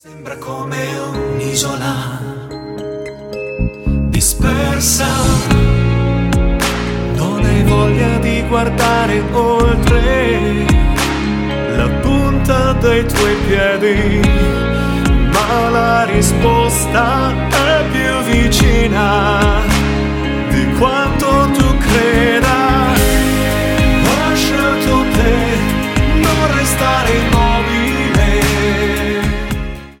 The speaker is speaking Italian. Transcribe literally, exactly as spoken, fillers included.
Sembra come un'isola dispersa, non hai voglia di guardare oltre la punta dei tuoi piedi, ma la risposta è più vicina.